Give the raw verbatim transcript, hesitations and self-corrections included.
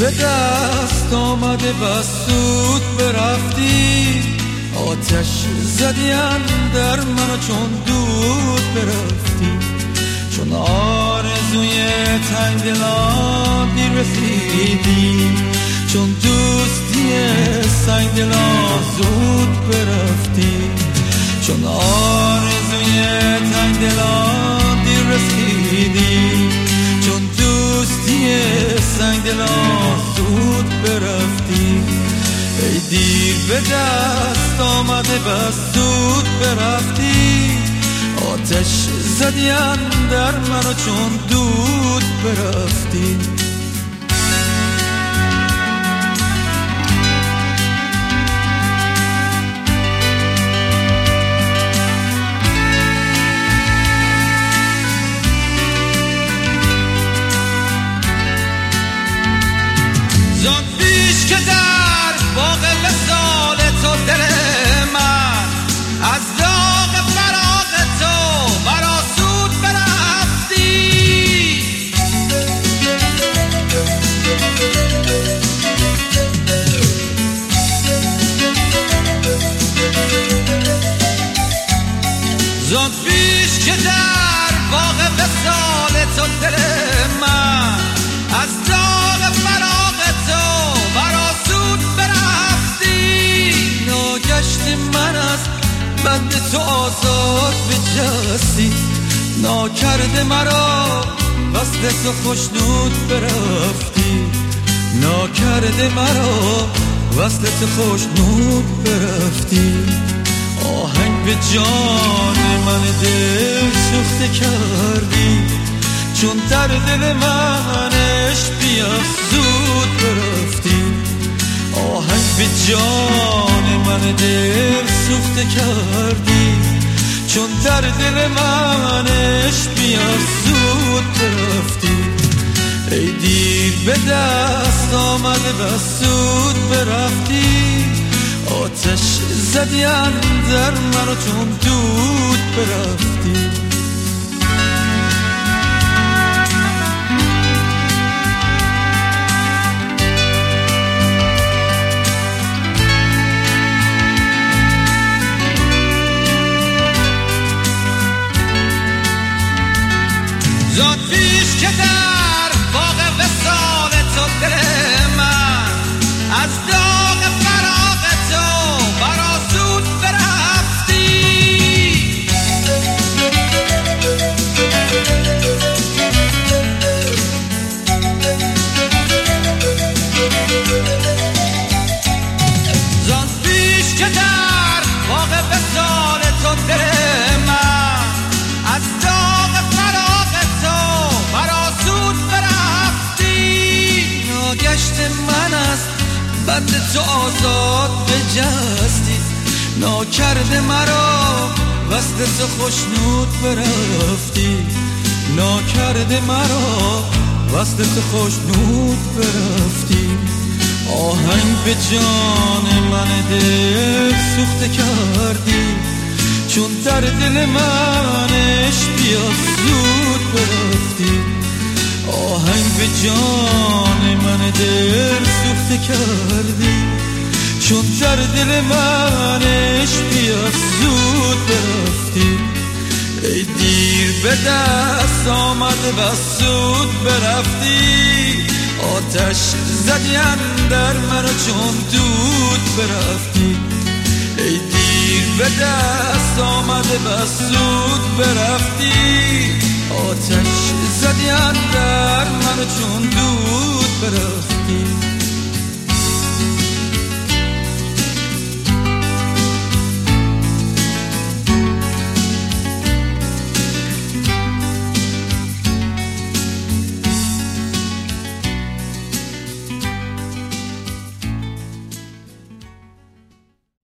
به دست آمده بس زود برفتی، آتش زدی اندر من چون دود برفتی، چون آرزوی تنگ دلان دیر رسیدی، چون دوستی سنگ دلان زود برفتی، چون آرزوی تنگ دلان دیر رسیدی، چون دوستی سنگ دلان زود برفتی. ای دیر به دست آمده بس زود برفتی، آتش زدی اندر منو چون دود برفتی. زان پیش که در باغ وصال تو دل من از داغ فراق تو مرا سود برفتی، زان پیش که در باغ وصال تو دل من از داغ فراق تو مرا زود برفتی، ناگشت من از بند تو آزاد بجستی، ناکرده مرا وصل تو خوشنود برفتی، ناکرده مرا وصل تو خوشنود برفتی. آهنگ به جان من دل سوخته کردی، چون در دل منش بیفزود برفتی، آهنگ به جان من دل سوخته کردی، چون در دل منش بیفزود برفتی. ای دیر به دست آمده بس زود برفتی، آتش زدی اندر منو چون دود برفتی. زان پیش که در باغ وصال تو دل من از داغ فراق تو مرا زود برفتی، زان پیش که در باغ وصال تو دل من از داغ گشت من از بند تو آزاد بجستی، ناکرده مرا وصل تو خوشنود برفتی، ناکرده مرا وصل تو خوشنود برفتی. آهنگ به جان من دل سوخته کردی، چون در دل منش بیفزود برفتی، آهنگ به جان من دل سوخته کردی، چون در دل منش بیفزود برفتی. ای دیر به دست آمده بس زود برفتی، آتش زدی اندر منو چون دود برفتی. ای دیر به دست آمده بس زود برفتی، آتش زدی اندر منو چون دود برفتی.